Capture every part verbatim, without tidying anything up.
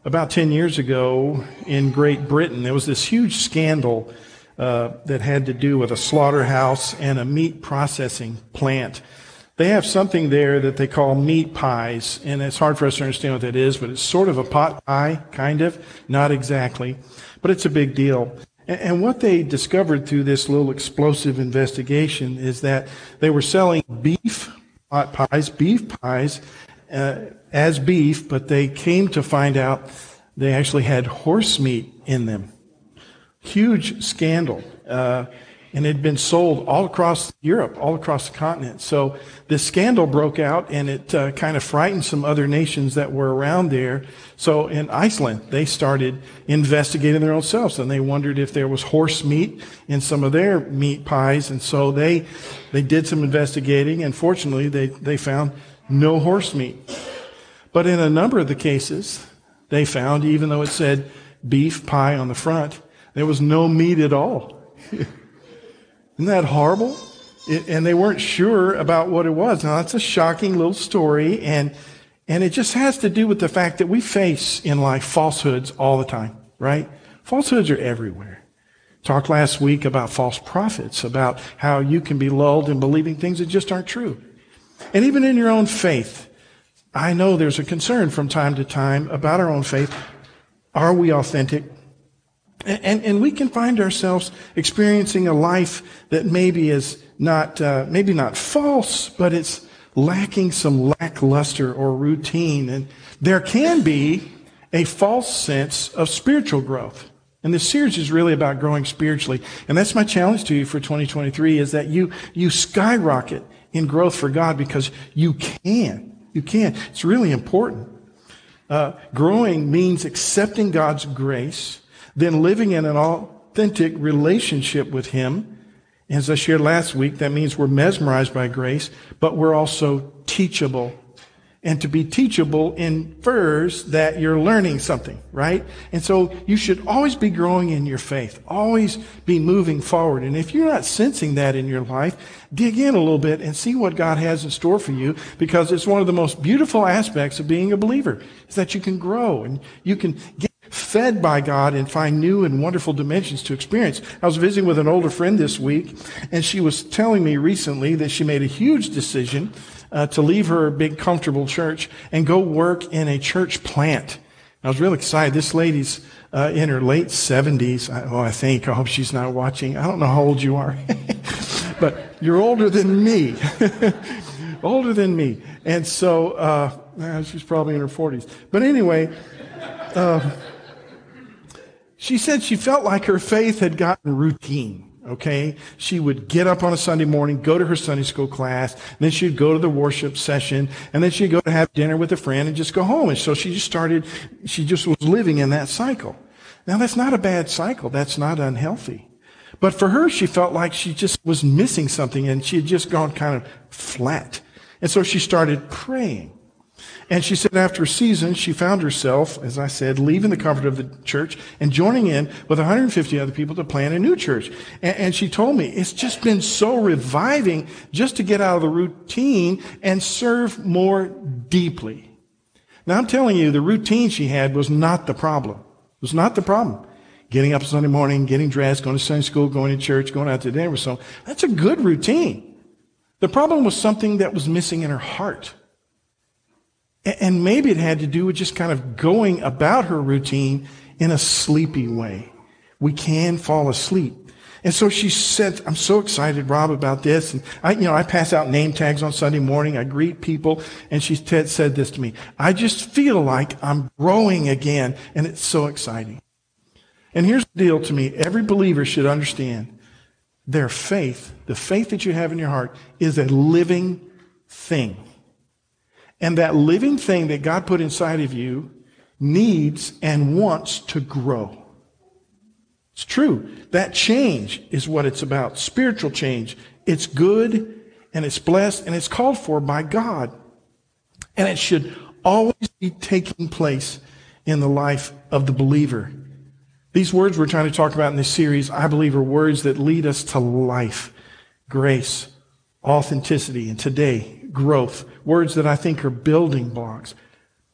About ten years ago in Great Britain, there was this huge scandal uh, that had to do with a slaughterhouse and a meat processing plant. They have something there that they call meat pies, and it's hard for us to understand what that is, but it's sort of a pot pie, kind of, not exactly, but it's a big deal. And, and what they discovered through this little explosive investigation is that they were selling beef pot pies, beef pies, uh, as beef, but they came to find out they actually had horse meat in them. Huge scandal. Uh, and it had been sold all across Europe, all across the continent. So this scandal broke out, and it uh, kind of frightened some other nations that were around there. So in Iceland, they started investigating their own selves, and they wondered if there was horse meat in some of their meat pies. And so they they did some investigating, and fortunately, they, they found no horse meat. But in a number of the cases, they found, even though it said beef pie on the front, there was no meat at all. Isn't that horrible? It, and they weren't sure about what it was. Now, that's a shocking little story, and and it just has to do with the fact that we face in life falsehoods all the time, right? Falsehoods are everywhere. Talked last week about false prophets, about how you can be lulled in believing things that just aren't true. And even in your own faith, I know there's a concern from time to time about our own faith. Are we authentic? And, and, and we can find ourselves experiencing a life that maybe is not, uh, maybe not false, but it's lacking some lackluster or routine. And there can be a false sense of spiritual growth. And this series is really about growing spiritually. And that's my challenge to you for twenty twenty-three, is that you, you skyrocket in growth for God, because you can. You can. It's really important. Uh, growing means accepting God's grace, then living in an authentic relationship with Him. As I shared last week, that means we're mesmerized by grace, but we're also teachable. And to be teachable infers that you're learning something, right? And so you should always be growing in your faith, always be moving forward. And if you're not sensing that in your life, dig in a little bit and see what God has in store for you, because it's one of the most beautiful aspects of being a believer, is that you can grow and you can get fed by God and find new and wonderful dimensions to experience. I was visiting with an older friend this week, and she was telling me recently that she made a huge decision uh, to leave her big, comfortable church and go work in a church plant. I was really excited. This lady's uh, in her late seventies. I, oh, I think. I hope she's not watching. I don't know how old you are, but you're older than me. Older than me. And so uh, she's probably in her forties. But anyway, uh, she said she felt like her faith had gotten routine, okay? She would get up on a Sunday morning, go to her Sunday school class, and then she'd go to the worship session, and then she'd go to have dinner with a friend and just go home. And so she just started, she just was living in that cycle. Now, that's not a bad cycle. That's not unhealthy. But for her, she felt like she just was missing something, and she had just gone kind of flat. And so she started praying. And she said after a season, she found herself, as I said, leaving the comfort of the church and joining in with one hundred fifty other people to plant a new church. And, and she told me, it's just been so reviving just to get out of the routine and serve more deeply. Now, I'm telling you, the routine she had was not the problem. It was not the problem. Getting up Sunday morning, getting dressed, going to Sunday school, going to church, going out to dinner with someone. That's a good routine. The problem was something that was missing in her heart. And maybe it had to do with just kind of going about her routine in a sleepy way. We can fall asleep. And so she said, I'm so excited, Rob, about this. And I, you know, I pass out name tags on Sunday morning. I greet people. And she t- said this to me. I just feel like I'm growing again. And it's so exciting. And here's the deal to me. Every believer should understand their faith, the faith that you have in your heart, is a living thing. And that living thing that God put inside of you needs and wants to grow. It's true. That change is what it's about. Spiritual change. It's good and it's blessed and it's called for by God. And it should always be taking place in the life of the believer. These words we're trying to talk about in this series, I believe, are words that lead us to life, grace, authenticity, and today, growth. Words that I think are building blocks.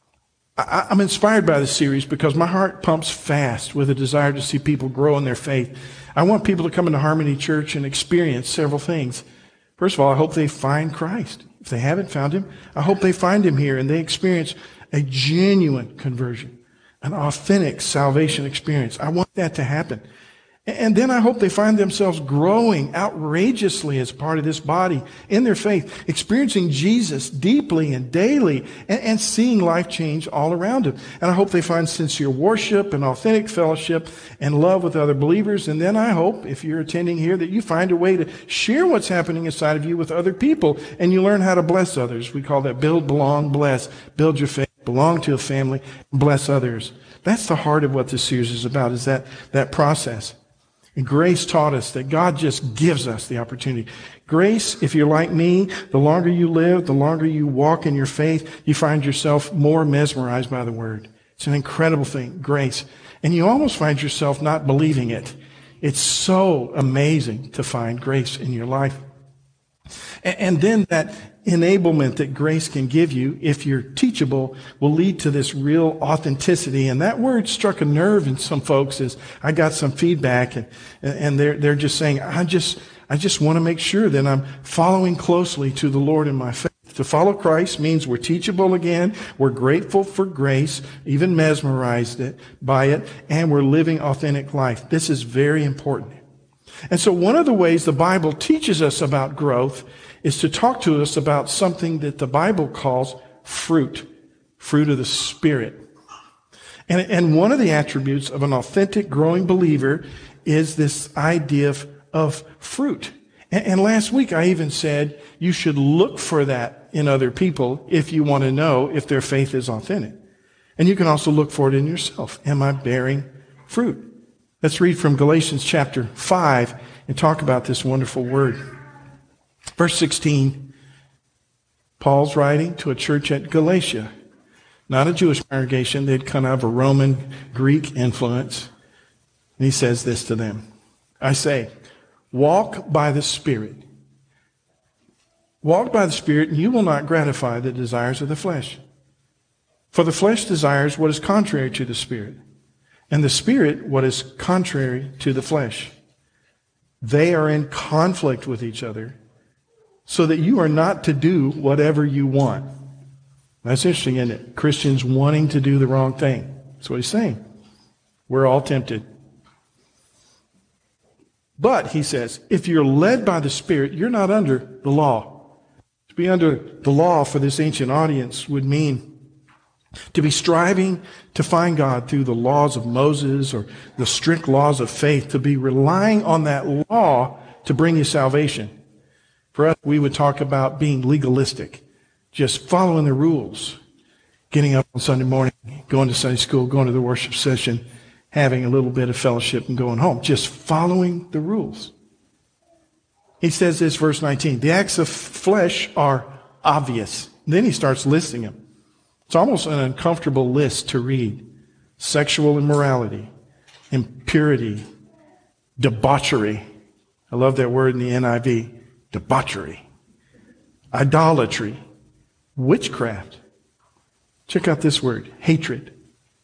I, I'm inspired by this series because my heart pumps fast with a desire to see people grow in their faith. I want people to come into Harmony Church and experience several things. First of all, I hope they find Christ. If they haven't found him, I hope they find him here and they experience a genuine conversion, an authentic salvation experience. I want that to happen. And then I hope they find themselves growing outrageously as part of this body in their faith, experiencing Jesus deeply and daily, and, and seeing life change all around them. And I hope they find sincere worship and authentic fellowship and love with other believers. And then I hope, if you're attending here, that you find a way to share what's happening inside of you with other people, and you learn how to bless others. We call that build, belong, bless. Build your faith, belong to a family, bless others. That's the heart of what this series is about, is that, that process. And grace taught us that God just gives us the opportunity. Grace, if you're like me, the longer you live, the longer you walk in your faith, you find yourself more mesmerized by the Word. It's an incredible thing, grace. And you almost find yourself not believing it. It's so amazing to find grace in your life. And then that enablement that grace can give you, if you're teachable, will lead to this real authenticity. And that word struck a nerve in some folks. As I got some feedback, and and they're they're just saying, I just I just want to make sure that I'm following closely to the Lord in my faith. To follow Christ means we're teachable again, we're grateful for grace, even mesmerized it, by it, and we're living authentic life. This is very important. And so one of the ways the Bible teaches us about growth is to talk to us about something that the Bible calls fruit, fruit of the Spirit. And, and one of the attributes of an authentic growing believer is this idea of, of fruit. And, and last week I even said you should look for that in other people if you want to know if their faith is authentic. And you can also look for it in yourself. Am I bearing fruit? Let's read from Galatians chapter five and talk about this wonderful word. Verse sixteen, Paul's writing to a church at Galatia, not a Jewish congregation. They'd come out of a Roman Greek influence. And he says this to them. I say, walk by the Spirit. Walk by the Spirit, and you will not gratify the desires of the flesh. For the flesh desires what is contrary to the Spirit, and the Spirit what is contrary to the flesh. They are in conflict with each other, so that you are not to do whatever you want. That's interesting, isn't it? Christians wanting to do the wrong thing. That's what he's saying. We're all tempted. But, he says, if you're led by the Spirit, you're not under the law. To be under the law for this ancient audience would mean to be striving to find God through the laws of Moses or the strict laws of faith, to be relying on that law to bring you salvation. For us, we would talk about being legalistic, just following the rules, getting up on Sunday morning, going to Sunday school, going to the worship session, having a little bit of fellowship and going home, just following the rules. He says this, verse nineteen, the acts of flesh are obvious. And then he starts listing them. It's almost an uncomfortable list to read. Sexual immorality, impurity, debauchery. I love that word in the N I V. Debauchery, idolatry, witchcraft. Check out this word, hatred,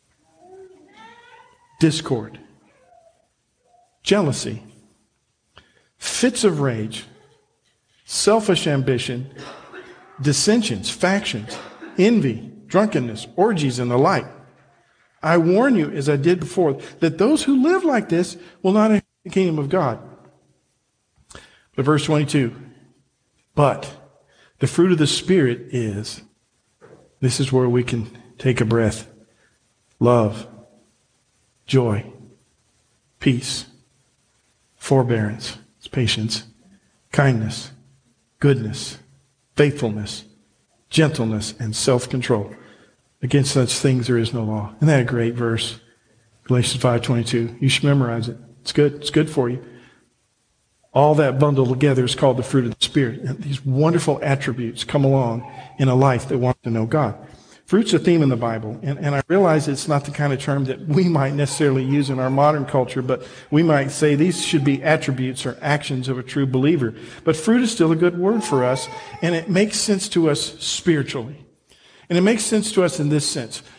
discord, jealousy, fits of rage, selfish ambition, dissensions, factions, envy, drunkenness, orgies, and the like. I warn you, as I did before, that those who live like this will not enter the kingdom of God. But verse twenty-two, but the fruit of the Spirit is, this is where we can take a breath, love, joy, peace, forbearance, patience, kindness, goodness, faithfulness, gentleness, and self-control. Against such things there is no law. Isn't that a great verse? Galatians five twenty-two. You should memorize it. It's good. It's good for you. All that bundled together is called the fruit of the Spirit. And these wonderful attributes come along in a life that wants to know God. Fruit's a theme in the Bible, and, and I realize it's not the kind of term that we might necessarily use in our modern culture, but we might say these should be attributes or actions of a true believer. But fruit is still a good word for us, and it makes sense to us spiritually. And it makes sense to us in this sense.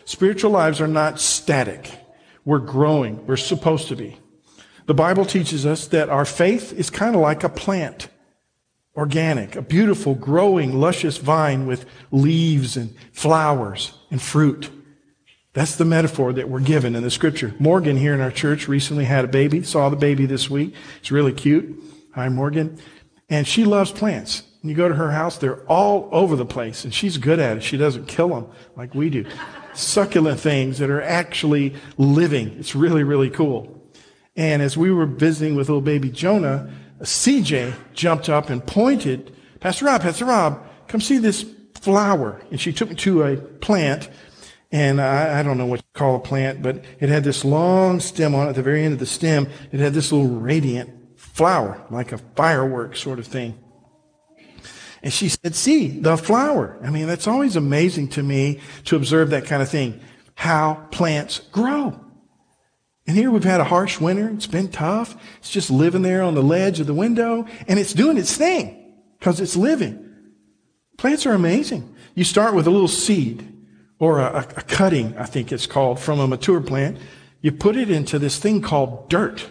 Spiritual lives are not static. We're growing. We're supposed to be. The Bible teaches us that our faith is kind of like a plant, organic, a beautiful, growing, luscious vine with leaves and flowers and fruit. That's the metaphor that we're given in the Scripture. Morgan here in our church recently had a baby, saw the baby this week. It's really cute. Hi, Morgan. And she loves plants. When you go to her house, they're all over the place, and she's good at it. She doesn't kill them like we do. Succulent things that are actually living. It's really, really cool. And as we were visiting with little baby Jonah, C J jumped up and pointed, Pastor Rob, Pastor Rob, come see this flower. And she took me to a plant, and I, I don't know what you call a plant, but it had this long stem on it. At the very end of the stem, it had this little radiant flower, like a firework sort of thing. And she said, see, the flower. I mean, that's always amazing to me to observe that kind of thing, how plants grow. And here we've had a harsh winter. It's been tough. It's just living there on the ledge of the window, and it's doing its thing because it's living. Plants are amazing. You start with a little seed or a, a cutting, I think it's called, from a mature plant. You put it into this thing called dirt.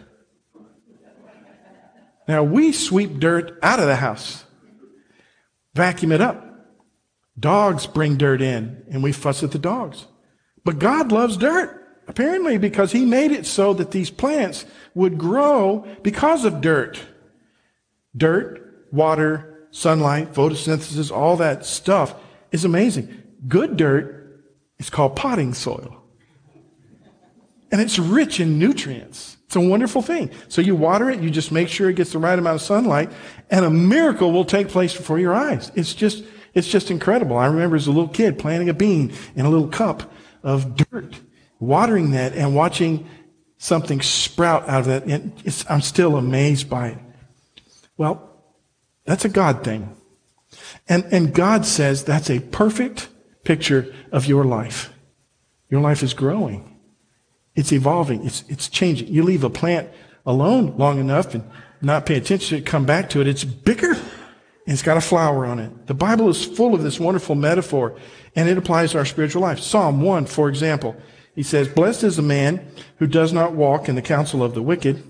Now, we sweep dirt out of the house, vacuum it up. Dogs bring dirt in, and we fuss at the dogs. But God loves dirt, apparently, because He made it so that these plants would grow because of dirt. Dirt, water, sunlight, photosynthesis, all that stuff is amazing. Good dirt is called potting soil. And it's rich in nutrients. It's a wonderful thing. So you water it, you just make sure it gets the right amount of sunlight, and a miracle will take place before your eyes. It's just, it's just incredible. I remember as a little kid planting a bean in a little cup of dirt, watering that and watching something sprout out of that. And it's, I'm still amazed by it. Well, that's a God thing. And, and God says that's a perfect picture of your life. Your life is growing. It's evolving. It's, it's changing. You leave a plant alone long enough and not pay attention to it, come back to it. It's bigger and it's got a flower on it. The Bible is full of this wonderful metaphor, and it applies to our spiritual life. Psalm one, for example, he says, blessed is the man who does not walk in the counsel of the wicked,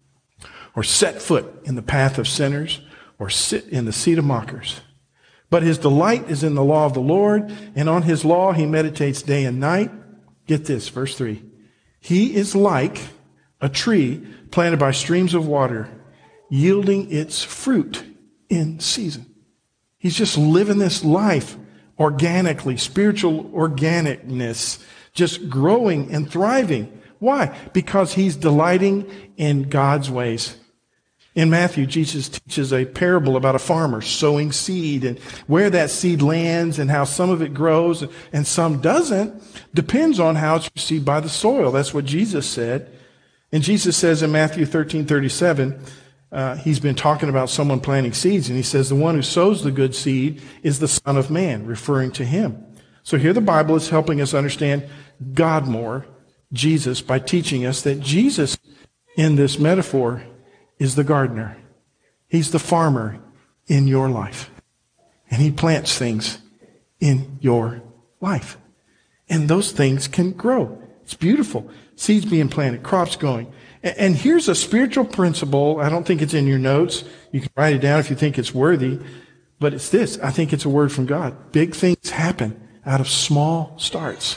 or set foot in the path of sinners, or sit in the seat of mockers. But his delight is in the law of the Lord, and on his law he meditates day and night. Get this, verse three. He is like a tree planted by streams of water, yielding its fruit in season. He's just living this life organically, spiritual organicness, just growing and thriving. Why? Because he's delighting in God's ways. In Matthew, Jesus teaches a parable about a farmer sowing seed, and where that seed lands and how some of it grows and some doesn't depends on how it's received by the soil. That's what Jesus said. And Jesus says in Matthew thirteen thirty-seven, uh, he's been talking about someone planting seeds, and he says the one who sows the good seed is the Son of Man, referring to him. So here the Bible is helping us understand God more, Jesus, by teaching us that Jesus, in this metaphor, is the gardener. He's the farmer in your life. And he plants things in your life. And those things can grow. It's beautiful. Seeds being planted, crops going. And here's a spiritual principle. I don't think it's in your notes. You can write it down if you think it's worthy. But it's this. I think it's a word from God. Big things happen out of small starts.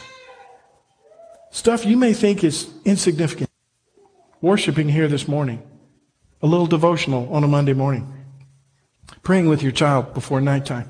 Stuff you may think is insignificant. Worshiping here this morning. A little devotional on a Monday morning. Praying with your child before nighttime.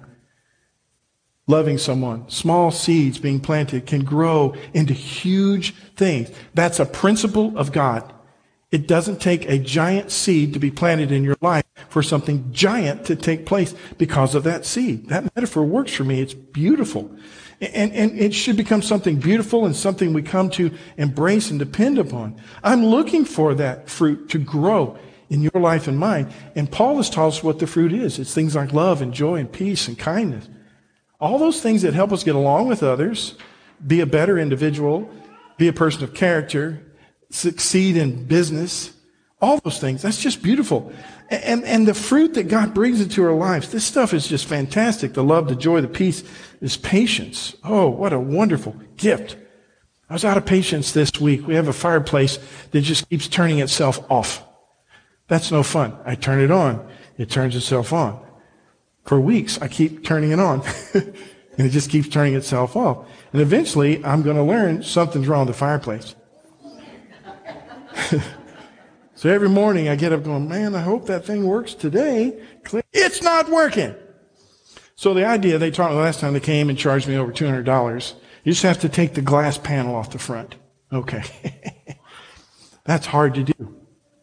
Loving someone. Small seeds being planted can grow into huge things. That's a principle of God. It doesn't take a giant seed to be planted in your life for something giant to take place because of that seed. That metaphor works for me. It's beautiful. And, and it should become something beautiful and something we come to embrace and depend upon. I'm looking for that fruit to grow in your life and mine. And Paul has taught us what the fruit is. It's things like love and joy and peace and kindness. All those things that help us get along with others, be a better individual, be a person of character, succeed in business, all those things. That's just beautiful. And, and the fruit that God brings into our lives, this stuff is just fantastic. The love, the joy, the peace, this patience. Oh, what a wonderful gift I was out of patience this week. We have a fireplace that just keeps turning itself off. That's no fun. I turn it on. It turns itself on. For weeks, I keep turning it on. And it just keeps turning itself off. And eventually, I'm going to learn something's wrong with the fireplace. So every morning, I get up going, man, I hope that thing works today. It's not working. So the idea, they taught me last time they came and charged me over two hundred dollars. You just have to take the glass panel off the front. Okay. That's hard to do.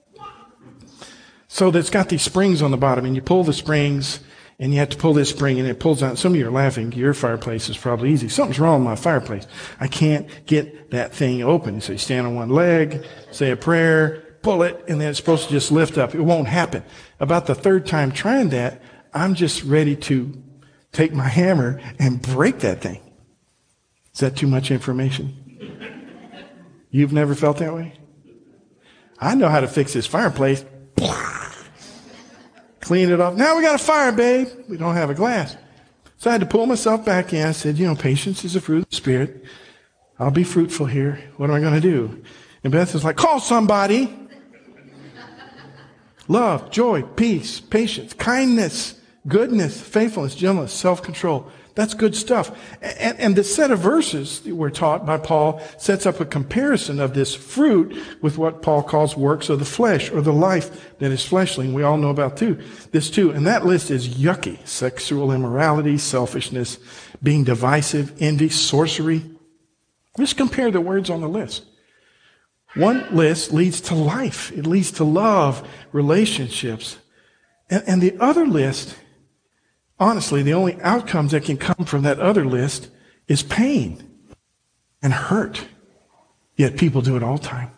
So that's got these springs on the bottom, and you pull the springs, and you have to pull this spring, and it pulls out. Some of you are laughing. Your fireplace is probably easy. Something's wrong with my fireplace. I can't get that thing open. So you stand on one leg, say a prayer, pull it, and then it's supposed to just lift up. It won't happen. About the third time trying that, I'm just ready to take my hammer and break that thing. Is that too much information? You've never felt that way? I know how to fix this fireplace. Clean it off. Now we got a fire, babe. We don't have a glass. So I had to pull myself back in. I said, you know, patience is a fruit of the Spirit. I'll be fruitful here. What am I going to do? And Beth is like, call somebody. Love, joy, peace, patience, kindness, goodness, faithfulness, gentleness, self-control. That's good stuff. And, and the set of verses that we're taught by Paul sets up a comparison of this fruit with what Paul calls works of the flesh, or the life that is fleshly. And we all know about too, this too. And that list is yucky. Sexual immorality, selfishness, being divisive, envy, sorcery. Just compare the words on the list. One list leads to life. It leads to love, relationships. And, and the other list, honestly, the only outcomes that can come from that other list is pain and hurt. Yet people do it all the time.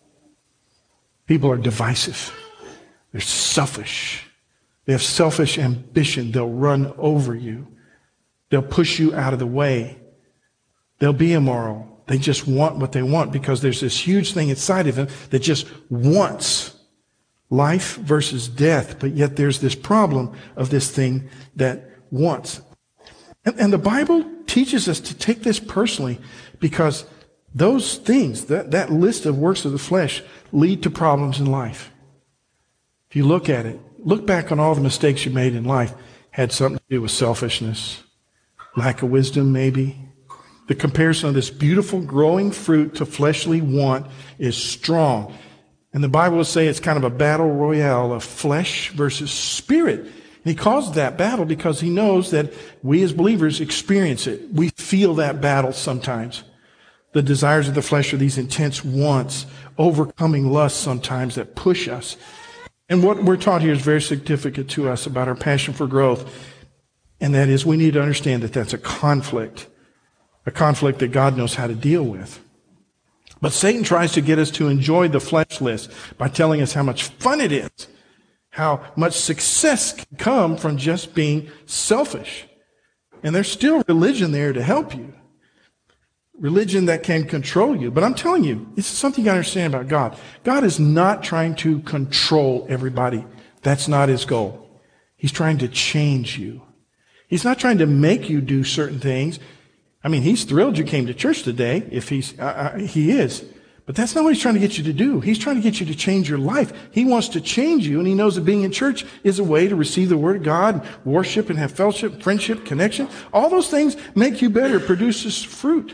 People are divisive. They're selfish. They have selfish ambition. They'll run over you. They'll push you out of the way. They'll be immoral. They just want what they want because there's this huge thing inside of them that just wants life versus death. But yet there's this problem of this thing that wants. And, and the Bible teaches us to take this personally because those things, that, that list of works of the flesh, lead to problems in life. If you look at it, look back on all the mistakes you made in life, had something to do with selfishness, lack of wisdom maybe. The comparison of this beautiful growing fruit to fleshly want is strong. And the Bible will say it's kind of a battle royale of flesh versus spirit. And he calls it that battle because he knows that we as believers experience it. We feel that battle sometimes. The desires of the flesh are these intense wants, overcoming lusts sometimes that push us. And what we're taught here is very significant to us about our passion for growth. And that is we need to understand that that's a conflict. A conflict that God knows how to deal with. But Satan tries to get us to enjoy the flesh list by telling us how much fun it is, how much success can come from just being selfish. And there's still religion there to help you. Religion that can control you. But I'm telling you, this is something you got to understand about God. God is not trying to control everybody. That's not his goal. He's trying to change you. He's not trying to make you do certain things. I mean, he's thrilled you came to church today, if he's, uh, he is. But that's not what he's trying to get you to do. He's trying to get you to change your life. He wants to change you, and he knows that being in church is a way to receive the Word of God, worship and have fellowship, friendship, connection. All those things make you better, produces fruit.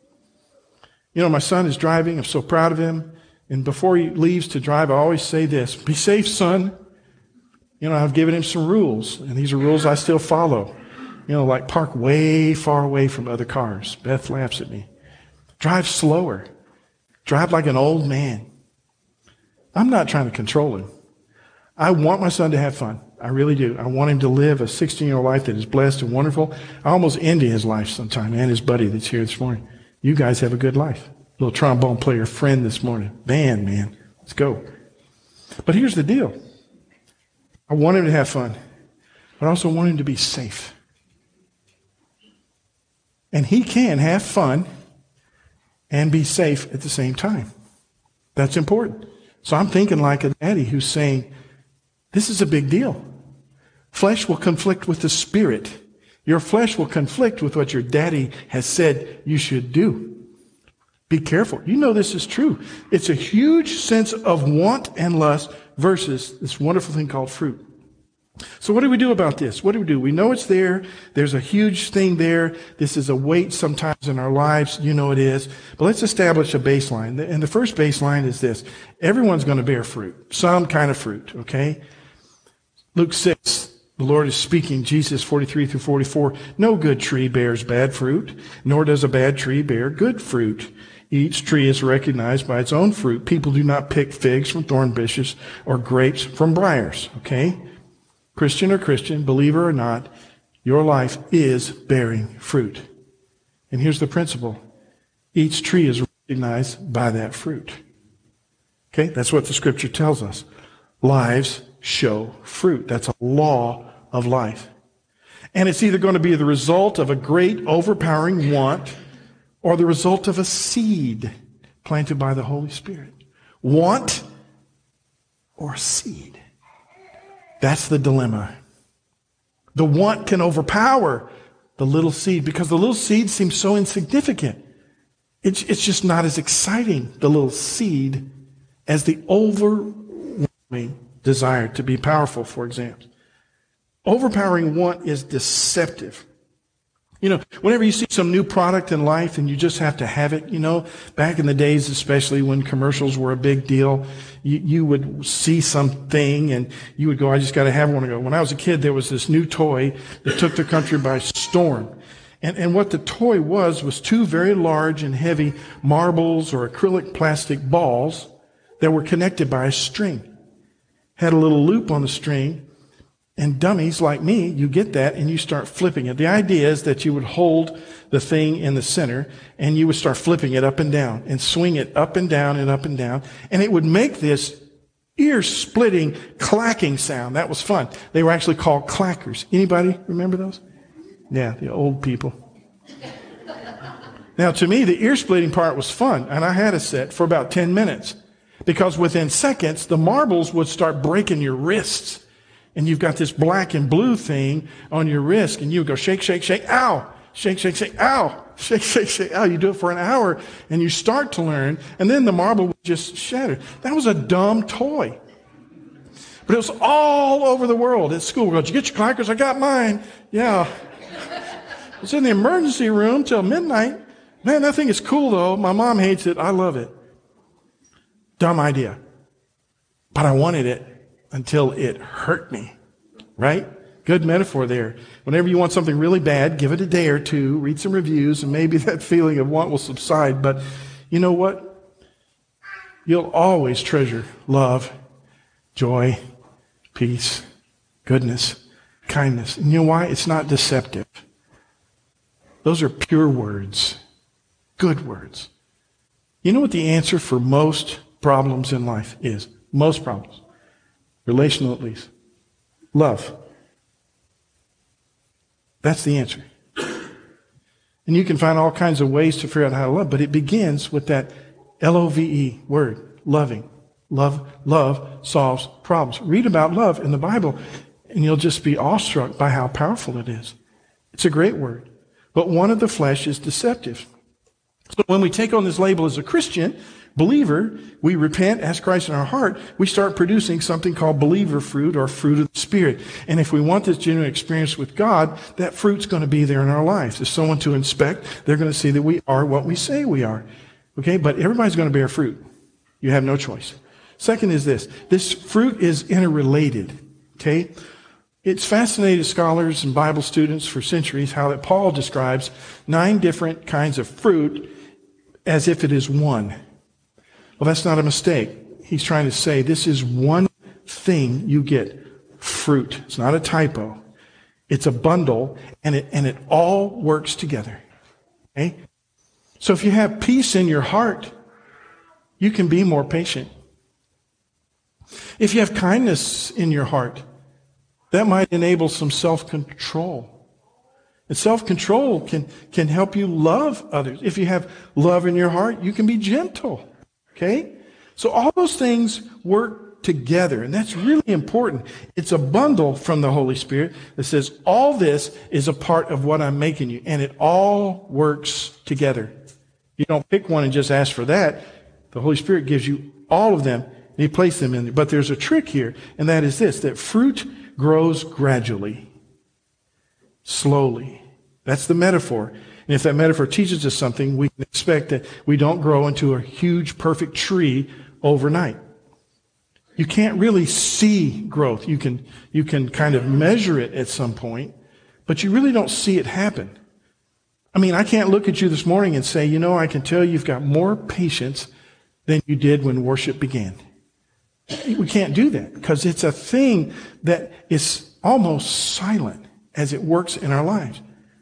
You know, my son is driving. I'm so proud of him. And before he leaves to drive, I always say this, be safe, son. You know, I've given him some rules, and these are rules I still follow. You know, like park way far away from other cars. Beth laughs at me. Drive slower. Drive like an old man. I'm not trying to control him. I want my son to have fun. I really do. I want him to live a sixteen-year-old life that is blessed and wonderful. I almost envy his life sometime, and his buddy that's here this morning. You guys have a good life. Little trombone player friend this morning. Band, man. Let's go. But here's the deal. I want him to have fun, but I also want him to be safe. And he can have fun and be safe at the same time. That's important. So I'm thinking like a daddy who's saying, this is a big deal. Flesh will conflict with the spirit. Your flesh will conflict with what your daddy has said you should do. Be careful. You know this is true. It's a huge sense of want and lust versus this wonderful thing called fruit. So what do we do about this? What do we do? We know it's there. There's a huge thing there. This is a weight sometimes in our lives. You know it is. But let's establish a baseline. And the first baseline is this. Everyone's going to bear fruit. Some kind of fruit, okay? Luke six, the Lord is speaking, Jesus forty-three through forty-four. No good tree bears bad fruit, nor does a bad tree bear good fruit. Each tree is recognized by its own fruit. People do not pick figs from thorn bushes or grapes from briars, okay? Christian or Christian, believer or not, your life is bearing fruit. And here's the principle. Each tree is recognized by that fruit. Okay? That's what the scripture tells us. Lives show fruit. That's a law of life. And it's either going to be the result of a great overpowering want or the result of a seed planted by the Holy Spirit. Want or seed. That's the dilemma. The want can overpower the little seed because the little seed seems so insignificant. It's, it's just not as exciting, the little seed, as the overwhelming desire to be powerful, for example. Overpowering want is deceptive. You know, whenever you see some new product in life and you just have to have it, you know, back in the days, especially when commercials were a big deal, you, you would see something and you would go, I just got to have one. Go. When I was a kid, there was this new toy that took the country by storm. And, and what the toy was, was two very large and heavy marbles or acrylic plastic balls that were connected by a string. Had a little loop on the string. And dummies like me, you get that and you start flipping it. The idea is that you would hold the thing in the center and you would start flipping it up and down and swing it up and down and up and down. And it would make this ear-splitting clacking sound. That was fun. They were actually called clackers. Anybody remember those? Yeah, the old people. Now, to me, the ear-splitting part was fun. And I had a set for about ten minutes because within seconds, the marbles would start breaking your wrists. And you've got this black and blue thing on your wrist, and you go shake, shake, shake, ow, shake, shake, shake, ow, shake, shake, shake, ow. You do it for an hour, and you start to learn, and then the marble would just shatter. That was a dumb toy. But it was all over the world at school. Did you get your clackers? I got mine. Yeah. It's in the emergency room till midnight. Man, that thing is cool, though. My mom hates it. I love it. Dumb idea. But I wanted it. Until it hurt me, right? Good metaphor there. Whenever you want something really bad, give it a day or two, read some reviews, and maybe that feeling of want will subside. But you know what? You'll always treasure love, joy, peace, goodness, kindness. And you know why? It's not deceptive. Those are pure words, good words. You know what the answer for most problems in life is? Most problems. Relational, at least. Love. That's the answer. And you can find all kinds of ways to figure out how to love, but it begins with that L O V E word, loving. Love, love solves problems. Read about love in the Bible, and you'll just be awestruck by how powerful it is. It's a great word. But one of the flesh is deceptive. So when we take on this label as a Christian, believer, we repent, ask Christ in our heart, we start producing something called believer fruit or fruit of the Spirit. And if we want this genuine experience with God, that fruit's going to be there in our lives. If someone to inspect, they're going to see that we are what we say we are. Okay, but everybody's going to bear fruit. You have no choice. Second is this. This fruit is interrelated. Okay? It's fascinated scholars and Bible students for centuries how that Paul describes nine different kinds of fruit as if it is one. Well, that's not a mistake. He's trying to say this is one thing you get, fruit. It's not a typo. It's a bundle, and it, and it all works together. Okay? So if you have peace in your heart, you can be more patient. If you have kindness in your heart, that might enable some self-control. And self-control can, can help you love others. If you have love in your heart, you can be gentle. Okay? So all those things work together, and that's really important. It's a bundle from the Holy Spirit that says all this is a part of what I'm making you, and it all works together. You don't pick one and just ask for that. The Holy Spirit gives you all of them, and He places them in there. But there's a trick here, and that is this, that fruit grows gradually, slowly. That's the metaphor. And if that metaphor teaches us something, we can expect that we don't grow into a huge, perfect tree overnight. You can't really see growth. You can, you can kind of measure it at some point, but you really don't see it happen. I mean, I can't look at you this morning and say, you know, I can tell you've got more patience than you did when worship began. We can't do that because it's a thing that is almost silent as it works in our lives.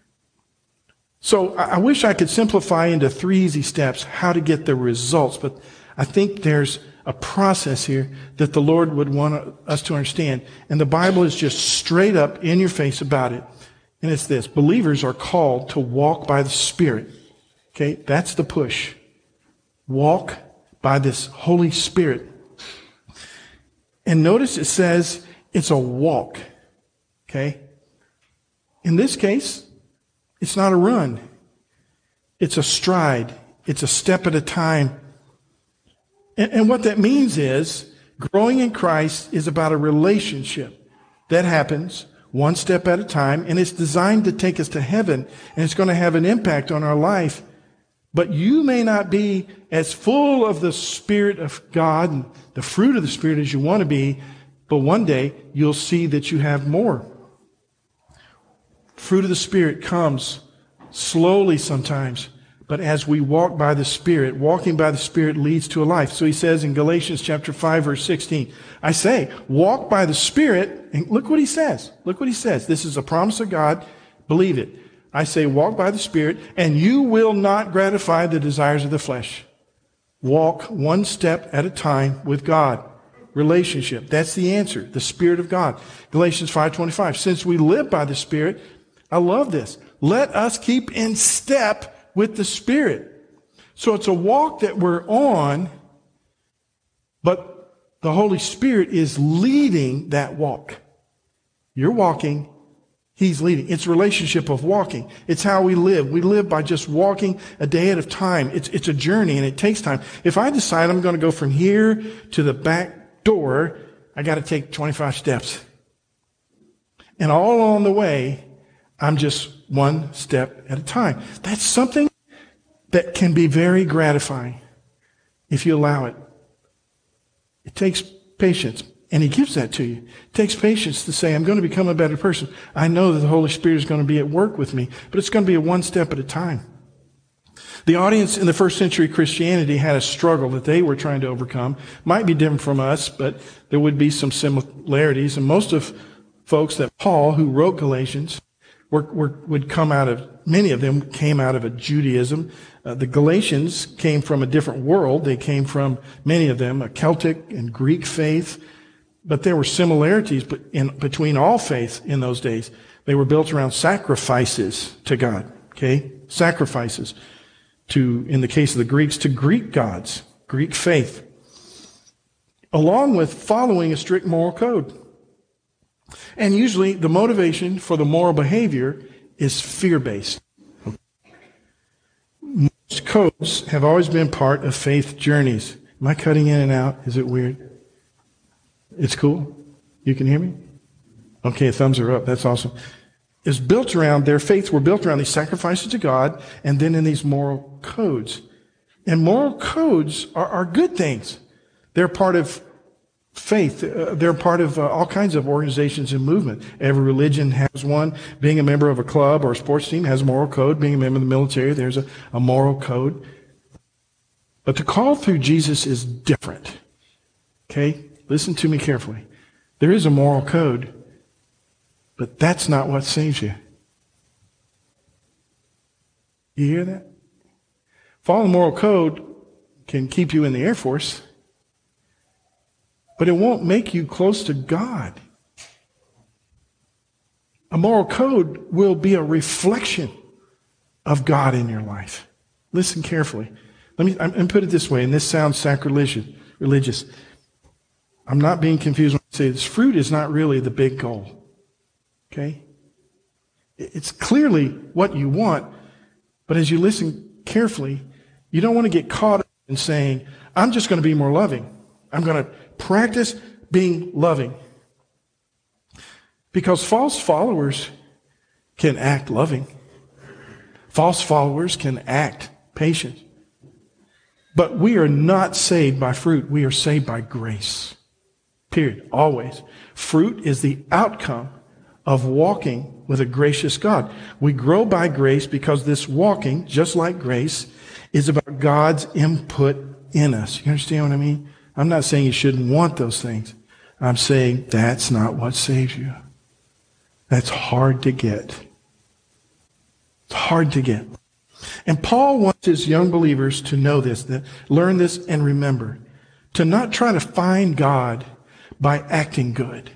So I wish I could simplify into three easy steps how to get the results, but I think there's a process here that the Lord would want us to understand. And the Bible is just straight up in your face about it. And it's this: believers are called to walk by the Spirit. Okay, that's the push. Walk by this Holy Spirit. And notice it says it's a walk. Okay? In this case, it's not a run. It's a stride. It's a step at a time. And, and what that means is growing in Christ is about a relationship that happens one step at a time, and it's designed to take us to heaven, and it's going to have an impact on our life. But you may not be as full of the Spirit of God and the fruit of the Spirit as you want to be, but one day you'll see that you have more. Fruit of the Spirit comes slowly sometimes, but as we walk by the Spirit, walking by the Spirit leads to a life. So he says in Galatians chapter five, verse sixteen, I say, walk by the Spirit, and look what he says. Look what he says. This is a promise of God. Believe it. I say, walk by the Spirit, and you will not gratify the desires of the flesh. Walk one step at a time with God. Relationship. That's the answer. The Spirit of God. Galatians five twenty-five. Since we live by the Spirit, I love this. Let us keep in step with the Spirit. So it's a walk that we're on, but the Holy Spirit is leading that walk. You're walking, He's leading. It's a relationship of walking. It's how we live. We live by just walking a day at a time. It's, it's a journey, and it takes time. If I decide I'm going to go from here to the back door, I got to take twenty-five steps. And all along the way, I'm just one step at a time. That's something that can be very gratifying if you allow it. It takes patience, and He gives that to you. It takes patience to say, I'm going to become a better person. I know that the Holy Spirit is going to be at work with me, but it's going to be a one step at a time. The audience in the first century Christianity had a struggle that they were trying to overcome. Might be different from us, but there would be some similarities. And most of folks that Paul, who wrote Galatians, were, were, would come out of, many of them came out of a Judaism. Uh, the Galatians came from a different world. They came from, many of them, a Celtic and Greek faith. But there were similarities in, between all faiths in those days. They were built around sacrifices to God. Okay? Sacrifices to, in the case of the Greeks, to Greek gods, Greek faith, along with following a strict moral code. And usually the motivation for the moral behavior is fear-based. Most codes have always been part of faith journeys. Am I cutting in and out? Is it weird? It's cool? You can hear me? Okay, thumbs are up. That's awesome. It's built around, their faiths were built around these sacrifices to God and then in these moral codes. And moral codes are, are good things. They're part of faith. Uh, they're part of uh, all kinds of organizations and movement. Every religion has one. Being a member of a club or a sports team has a moral code. Being a member of the military, there's a, a moral code. But the call through Jesus is different. Okay? Listen to me carefully. There is a moral code, but that's not what saves you. You hear that? Following the moral code can keep you in the Air Force, but it won't make you close to God. A moral code will be a reflection of God in your life. Listen carefully. Let me, and put it this way, and this sounds sacrilegious, religious. I'm not being confused when I say this. Fruit is not really the big goal. Okay? It's clearly what you want, but as you listen carefully, You don't want to get caught up in saying, I'm just going to be more loving. I'm going to practice being loving. Because false followers can act loving. False followers can act patient. But we are not saved by fruit. We are saved by grace. Period. Always. Fruit is the outcome of walking with a gracious God. We grow by grace because this walking, just like grace, is about God's input in us. You understand what I mean? I'm not saying you shouldn't want those things. I'm saying that's not what saves you. That's hard to get. It's hard to get. And Paul wants his young believers to know this, that learn this and remember, to not try to find God by acting good,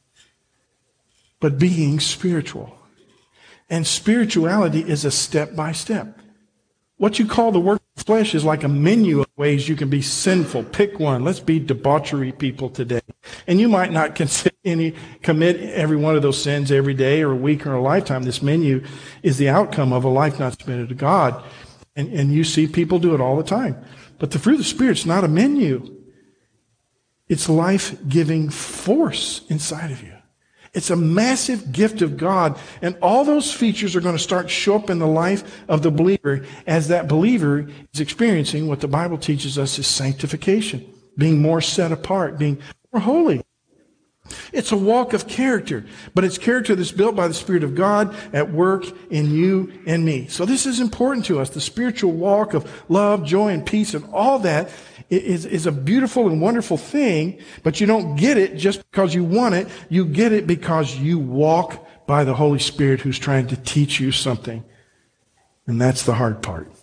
but being spiritual. And spirituality is a step by step. What you call the work of the flesh is like a menu of ways you can be sinful. Pick one. Let's be debauchery people today. And you might not consider any, commit every one of those sins every day or a week or a lifetime. This menu is the outcome of a life not submitted to God. And, and you see people do it all the time. But the fruit of the Spirit's not a menu. It's life-giving force inside of you. It's a massive gift of God, and all those features are going to start to show up in the life of the believer as that believer is experiencing what the Bible teaches us is sanctification, being more set apart, being more holy. It's a walk of character, but it's character that's built by the Spirit of God at work in you and me. So this is important to us. The spiritual walk of love, joy, and peace and all that is, is a beautiful and wonderful thing, but you don't get it just because you want it. You get it because you walk by the Holy Spirit who's trying to teach you something. And that's the hard part.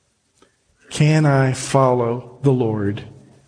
Can I follow the Lord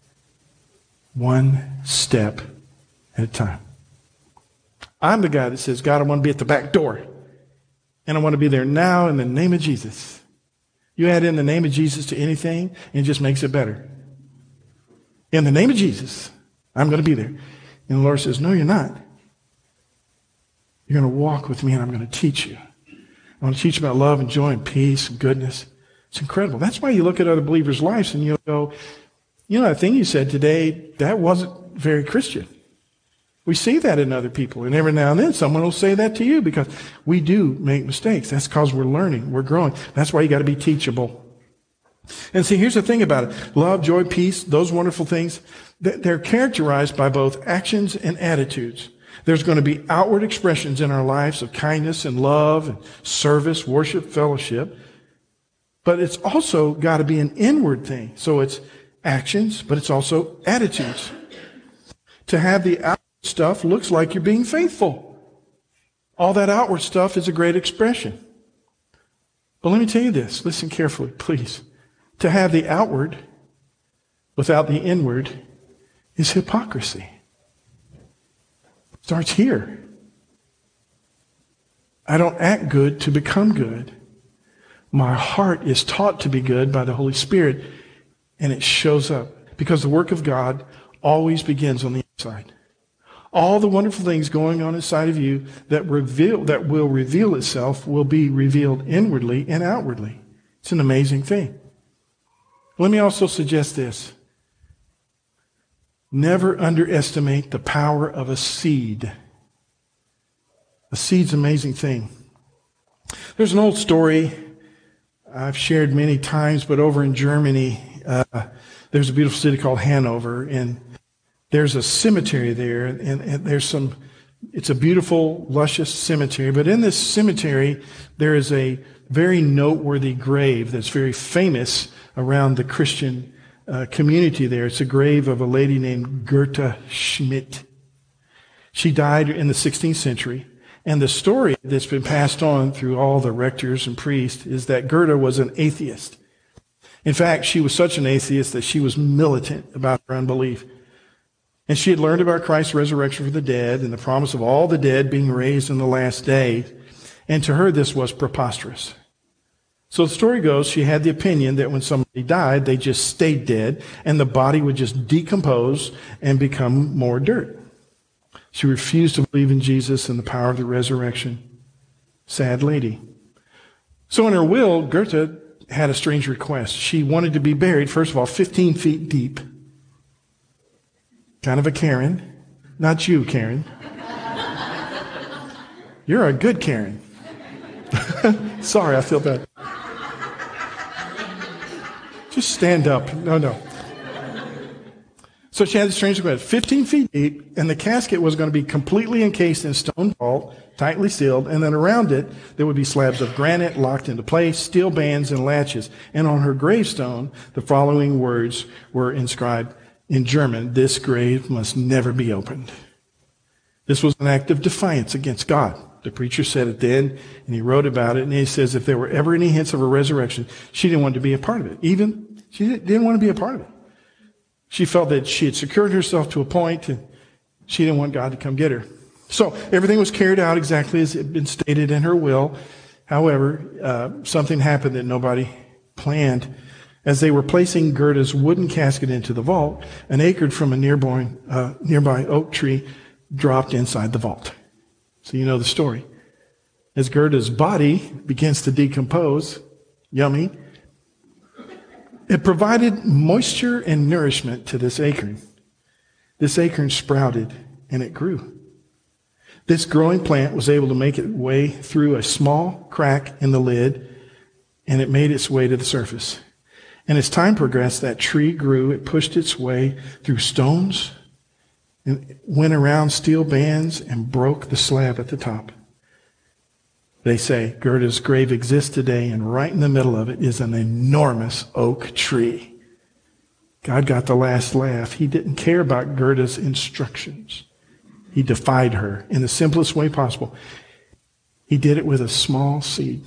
one step at a time? I'm the guy that says, God, I want to be at the back door. And I want to be there now in the name of Jesus. You add in the name of Jesus to anything, and it just makes it better. In the name of Jesus, I'm going to be there. And the Lord says, no, you're not. You're going to walk with me, and I'm going to teach you. I want to teach you about love and joy and peace and goodness. It's incredible. That's why you look at other believers' lives, and you'll go, you know, that thing you said today, that wasn't very Christian. We see that in other people, and every now and then someone will say that to you because we do make mistakes. That's because we're learning, we're growing. That's why you got to be teachable. And see, here's the thing about it. Love, joy, peace, those wonderful things, they're characterized by both actions and attitudes. There's going to be outward expressions in our lives of kindness and love and service, worship, fellowship. But it's also got to be an inward thing. So it's actions, but it's also attitudes. To have the outward stuff looks like you're being faithful. All that outward stuff is a great expression. But let me tell you this. Listen carefully, please. To have the outward without the inward is hypocrisy. It starts here. I don't act good to become good. My heart is taught to be good by the Holy Spirit, and it shows up. Because the work of God always begins on the inside. All the wonderful things going on inside of you that reveal that will reveal itself will be revealed inwardly and outwardly. It's an amazing thing. Let me also suggest this. Never underestimate the power of a seed. A seed's an amazing thing. There's an old story I've shared many times, but over in Germany, uh, there's a beautiful city called Hanover, and there's a cemetery there, and, and there's some, it's a beautiful, luscious cemetery, but in this cemetery, there is a very noteworthy grave that's very famous around the Christian uh, community there. It's a grave of a lady named Goethe Schmidt. She died in the sixteenth century, and the story that's been passed on through all the rectors and priests is that Goethe was an atheist. In fact, she was such an atheist that she was militant about her unbelief. And she had learned about Christ's resurrection for the dead and the promise of all the dead being raised in the last day. And to her, this was preposterous. So the story goes, she had the opinion that when somebody died, they just stayed dead and the body would just decompose and become more dirt. She refused to believe in Jesus and the power of the resurrection. Sad lady. So in her will, Goethe had a strange request. She wanted to be buried, first of all, fifteen feet deep. Kind of a Karen. Not you, Karen. You're a good Karen. Sorry, I feel bad. Just stand up. No, no. So she had a strange request. fifteen feet deep, and the casket was going to be completely encased in stone vault, tightly sealed, and then around it there would be slabs of granite locked into place, steel bands and latches. And on her gravestone, the following words were inscribed in German: "This grave must never be opened." This was an act of defiance against God. The preacher said it then, and he wrote about it, and he says if there were ever any hints of a resurrection, she didn't want to be a part of it. Even, she didn't want to be a part of it. She felt that she had secured herself to a point, and she didn't want God to come get her. So everything was carried out exactly as it had been stated in her will. However, uh, something happened that nobody planned. As they were placing Gerda's wooden casket into the vault, an acorn from a nearby, uh, nearby oak tree dropped inside the vault. So you know the story. As Gerda's body begins to decompose, yummy, it provided moisture and nourishment to this acorn. This acorn sprouted and it grew. This growing plant was able to make its way through a small crack in the lid, and it made its way to the surface. And as time progressed, that tree grew. It pushed its way through stones and went around steel bands and broke the slab at the top. They say Gerda's grave exists today, and right in the middle of it is an enormous oak tree. God got the last laugh. He didn't care about Gerda's instructions. He defied her in the simplest way possible. He did it with a small seed.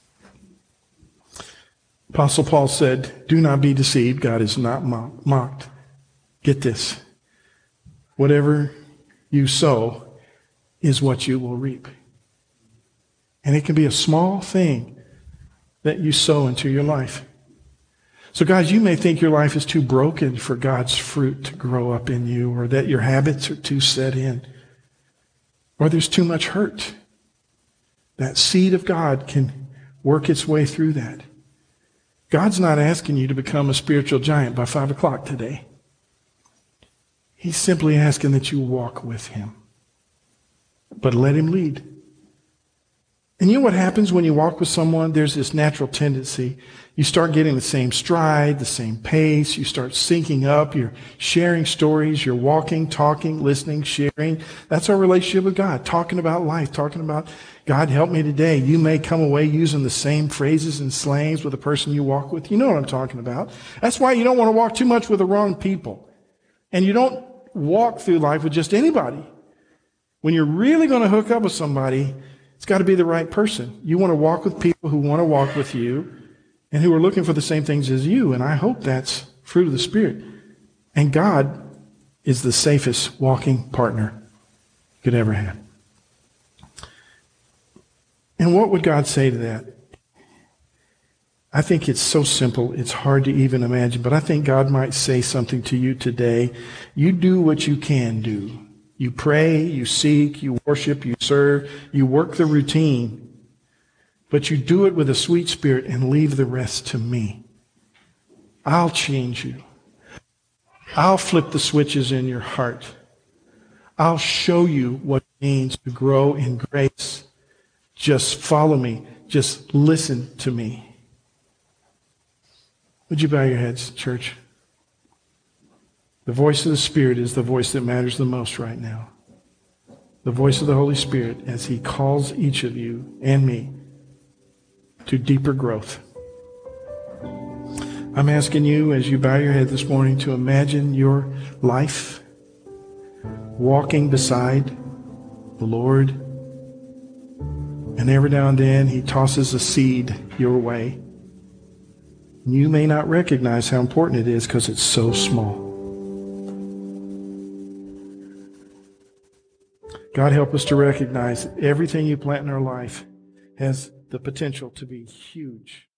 Apostle Paul said, "Do not be deceived. God is not mocked." Get this. Whatever you sow is what you will reap. And it can be a small thing that you sow into your life. So guys, you may think your life is too broken for God's fruit to grow up in you, or that your habits are too set in, or there's too much hurt. That seed of God can work its way through that. God's not asking you to become a spiritual giant by five o'clock today. He's simply asking that you walk with him. But let him lead. And you know what happens when you walk with someone? There's this natural tendency. You start getting the same stride, the same pace. You start syncing up. You're sharing stories. You're walking, talking, listening, sharing. That's our relationship with God. Talking about life. Talking about, God, help me today. You may come away using the same phrases and slangs with the person you walk with. You know what I'm talking about. That's why you don't want to walk too much with the wrong people. And you don't walk through life with just anybody. When you're really going to hook up with somebody, it's got to be the right person. You want to walk with people who want to walk with you and who are looking for the same things as you. And I hope that's fruit of the Spirit. And God is the safest walking partner you could ever have. And what would God say to that? I think it's so simple, it's hard to even imagine, but I think God might say something to you today. You do what you can do. You pray, you seek, you worship, you serve, you work the routine, but you do it with a sweet spirit and leave the rest to me. I'll change you. I'll flip the switches in your heart. I'll show you what it means to grow in grace. Just follow me. Just listen to me. Would you bow your heads, church? The voice of the Spirit is the voice that matters the most right now. The voice of the Holy Spirit as he calls each of you and me to deeper growth. I'm asking you, as you bow your head this morning, to imagine your life walking beside the Lord. And every now and then he tosses a seed your way. You may not recognize how important it is because it's so small. God, help us to recognize that everything you plant in our life has the potential to be huge.